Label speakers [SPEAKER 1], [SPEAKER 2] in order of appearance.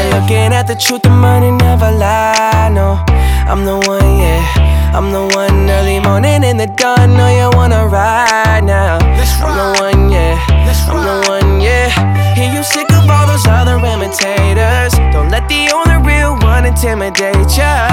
[SPEAKER 1] you're looking at the truth, the money never lie, no. I'm the one, yeah, I'm the one. Early morning in the dawn, know you wanna ride now. I'm the one, yeah, I'm the one, yeah. Hear you sick of all those other imitators. Don't let the only real one intimidate ya.